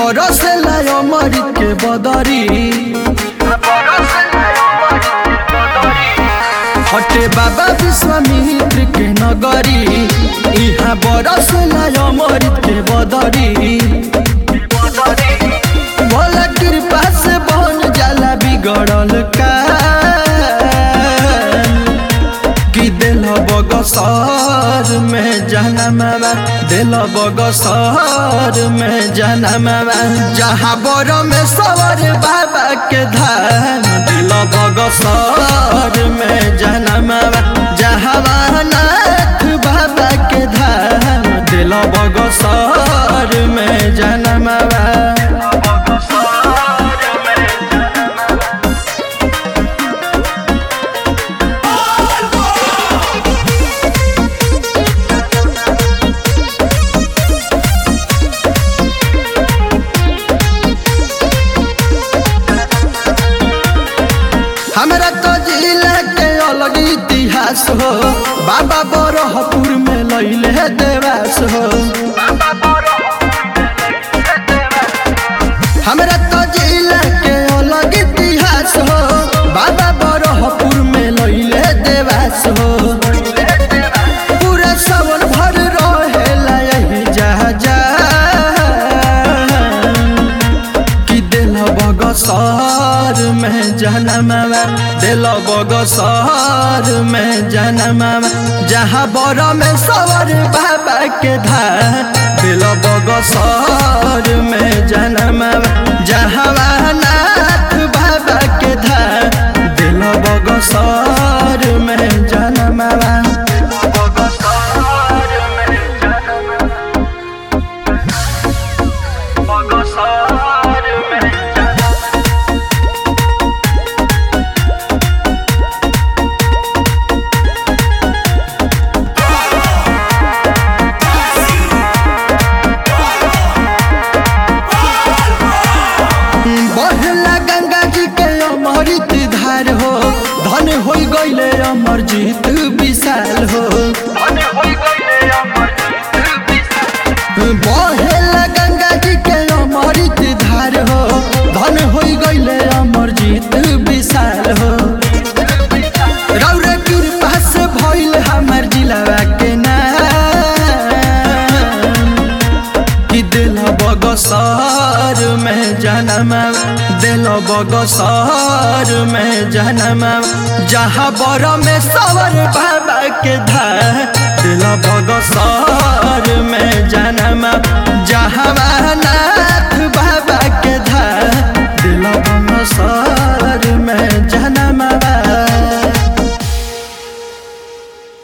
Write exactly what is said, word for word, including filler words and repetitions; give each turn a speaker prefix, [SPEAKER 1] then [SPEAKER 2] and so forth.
[SPEAKER 1] बरसेला अमृत के बदरी हटे बाबा विश्वामित्र के नगरी यहाँ बरसेला अमृत के बदरी भोला कृपा से बन जाला बिगड़ल का कि दिल बगसर में जनमवा दिल बगसर में जनमवा जहाँ बर में सवर बाबा के धाम दिल बगसर में जनमवा जहाँ नाथ बाबा के धाम दिल बगसर में जनमवा। हमरा तो जिला के अलग इतिहास हो बाबा बरहपुर में लैले देवास हो हमरा तो जिला के अलग इतिहास हो बाबा बरहपुर में लैले देवास हो पूरा सावन भर रहेला यही जहाँ जा कि दिल बगसर में जनमवा दिल बगसर में जनमवा जहाँ बर में सवर बाबा के धाम दिल बगसर में जनमवा जहाँ नाथ बाबा के धाम दिल बगसर में जनमवा। बहला गंगा जी के अमृत धार हो धन हो गईले अमरजीत विशाल हो बहला गंगा जी के अमृत धार हो धन हो गईले अमरजीत विशाल हो रौरा कृपा से भइल हमार जिलावा के नाम कि दिल बगसर में जनमवा दिल बगसर में जनमवा जहाँ बर में सवर बाबा के धाम दिल बगसर में जनमवा जहाँ